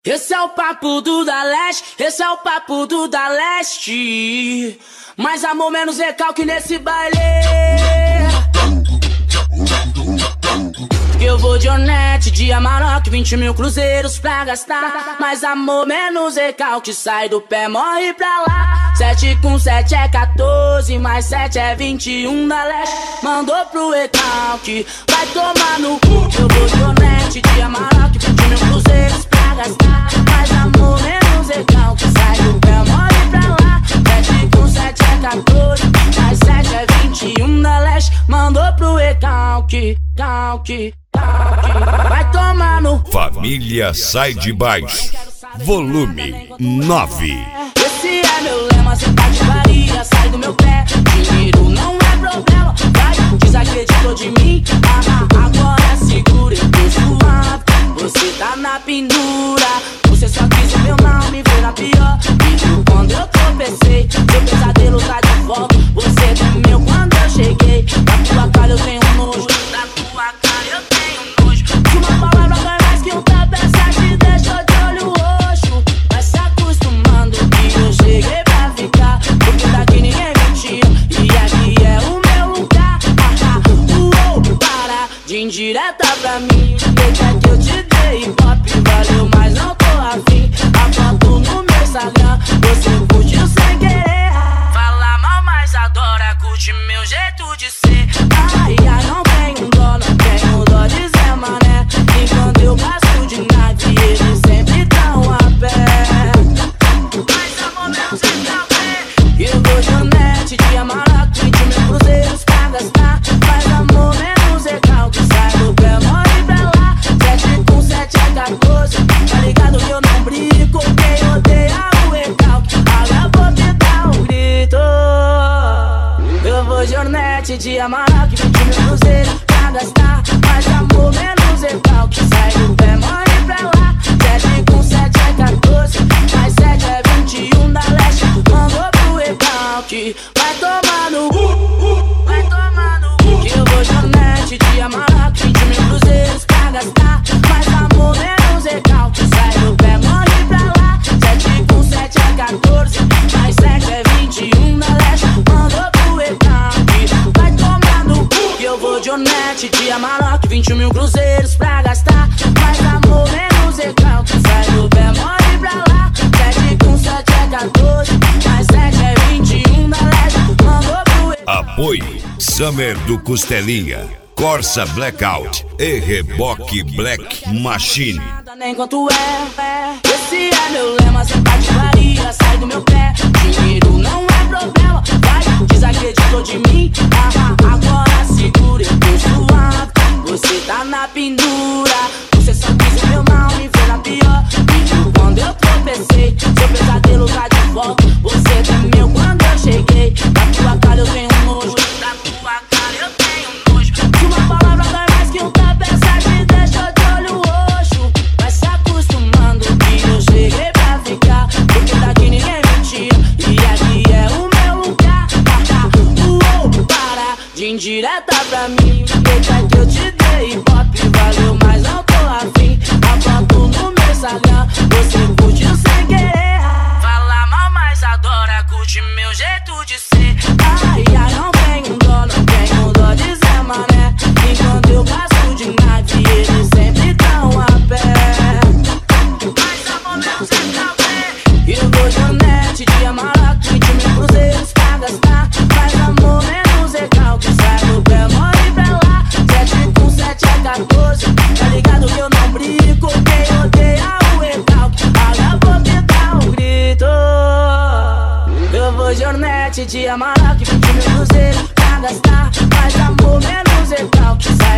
Esse é o papo do da Leste, esse é o papo do da Leste. Mais amor, menos recalque nesse baile. Eu vou de Onete, de Amarok, 20 mil cruzeiros pra gastar. Mais amor, menos recalque, sai do pé, morre pra lá. 7 com 7 é 14, mais 7 é 21 da Leste. Mandou pro recalque, vai tomar no cu. Eu vou de Onete, de Amarok, 20 mil cruzeiros pra gastar. Mais amor, menos recalque, sai do pé, morre pra lá. 7 com 7 é 14, mais 7 é 21 da Leste. Mandou pro recalque, calque. Vai tomar no Família Sai de Baixo, volume 9. Esse é meu lema, cê tá de varia, sai do meu pé. Dinheiro não é problema, vai, desacreditou de mim. Agora segura, eu tô suave. Você tá na pendura, você só quis o meu mal, me ver na pior. E viu quando eu tropecei, seu pesadelo tá de volta. Você temeu quando eu cheguei, da tua cara eu tenho nojo, da tua cara eu tenho nojo. Se uma palavra ganha mais que um tapa, essa te deixou de olho roxo. Vai se acostumando que eu cheguei pra ficar, porque daqui ninguém me tira, e aqui é o meu lugar. Para de indireta pra mim, deixa que eu te dei pop, valeu, mas não tô afim. A foto no meu Instagram, você curtiu sem querer. Fala mal, mas adora, curte meu jeito de ser. Ai, ai, não tenho dó, não tenho dó de Zé Mané. E quando eu passo de nave, eles sempre tão a pé. Mas amor, meu sem café. Eu vou de Onete, de Amarok, 20 mil cruzeiros pra gastar. Mas amor, menos recalque, sai do pé, morre pra lá. 7 com 7 é 14, tá ligado que eu não brinco. Quem odeia o recalque, agora vou te dar um grito. Eu vou de Onete, de Amarok, 20 mil cruzeiros pra gastar. Mas amor, menos recalque, sai do pé, morre pra lá. 7 com 7 é 14, mais 7 é 21 da Leste. Mandou pro recalque, vai tomar no cu, vai tomar no cu. Eu vou de Onete, de Amarok, 20 mil cruzeiros pra gastar. Mas amor, menos recalque, sai do pé, morre pra lá. 7 com 7 é 14, mais 7 é 21 da Leste. Mandou pro recalque, vai tomar no cu. Eu vou de Onete, de Amarok, 20 mil cruzeiros pra gastar. Mas amor, menos recalque, sai do pé, morre pra lá. 7 com 7 é 14, mais 7 é 21 da Leste. Mandou pro recalque. Apoio Summer do Costelinha, Corsa Blackout e Reboque Black Machine. Nem quanto é, esse é meu lema, cê tá de varia, sai do meu pé. Dinheiro não é problema, vai, desacreditou de mim. Agora segura, eu tô suave. Você tá na pendura, você só quis o meu mal, me ver na pior. E viu quando eu tropecei, seu pesadelo tá de volta. Você temeu quando eu cheguei, da tua cara eu tenho nojo, da tua cara eu tenho nojo. Se uma palavra ganha mais que um tapa, essa te deixou de olho roxo. Vai se acostumando que eu cheguei pra ficar, porque daqui ninguém me tira, e aqui é o meu lugar. Para de indireta pra mim, deixa que eu te dei pop, valeu, mas não tô afim. A foto no meu Instagram, você curtiu sem querer. Fala mal, mas adora, curte meu jeito de ser. Ai, ai, não tenho dó, não tenho dó de Zé Mané. E quando eu passo de nave, eles sempre tão a pé. Mas amor, meu sem café. Eu vou de Onete, de Amarok, 20 mil cruzeiros pra gastar. Mas amor, menos recalque, sai do pé, morre pra lá. 7 com 7 é 14, tá ligado que eu não brinco. Quem odeia o recalque, agora vou te dar um grito. Eu vou de Onete, de Amarok, 20 mil cruzeiros pra gastar. Mas amor, menos recalque, sai